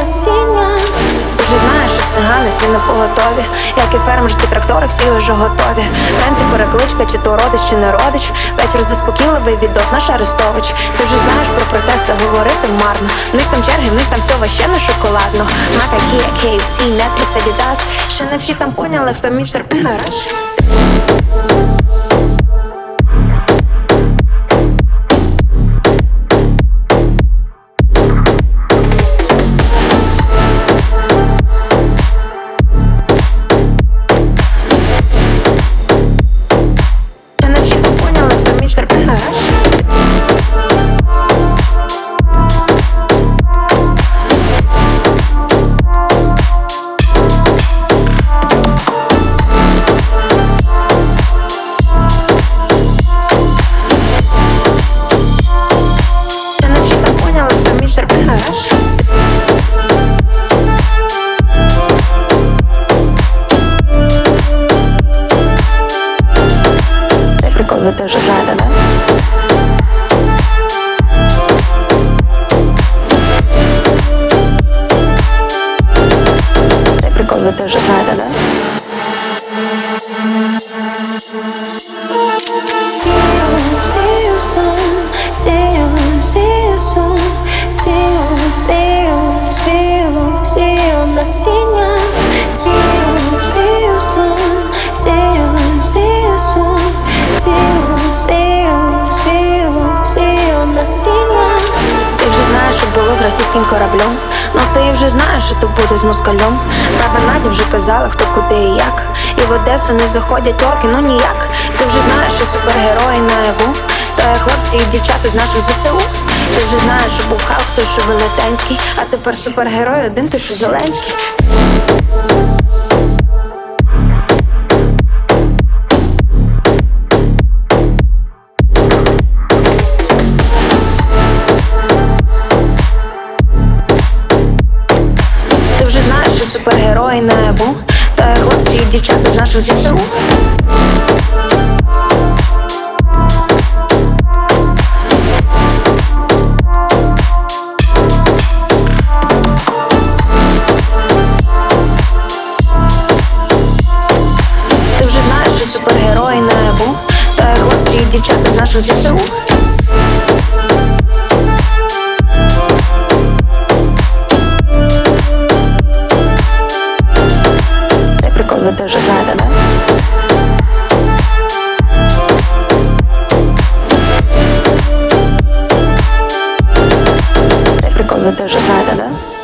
насіння. Ти вже знаєш, що цигани всі на поготові, як і фермерські трактори, всі вже готові. Вранці перекличка, чи то родич, чи не родич. Вечір заспокійливий, відос наш Арестович. Ти вже знаєш про протести, говорити марно. В них там черги, в них там все ваще не шоколадно. Мака, Kia, KFC, Netflix, Adidas. Ще не всі там поняли, хто містер Нараш. Ви теж знаєте, да? Цей прикол ви теж знаєте, да? Насіння. Ти вже знаєш, що було з російським кораблем. Ну ти вже знаєш, що то буде з москалем. Баба Надя вже казала, хто куди і як. І в Одесу не заходять орки, ну ніяк. Ти вже знаєш, що супергерої наяву. То є хлопці і дівчата з наших ЗСУ. Ти вже знаєш, що був Халк, той, що Велетенський. А тепер супергерой один, той, що Зеленський. Супергерої небу, то є хлопці і дівчата з наших ЗСУ. Ти вже знаєш, що супергерої небу, то є хлопці і дівчата з наших ЗСУ. Ви теж знаєте, да? Цей прикол ви теж знаєте, да?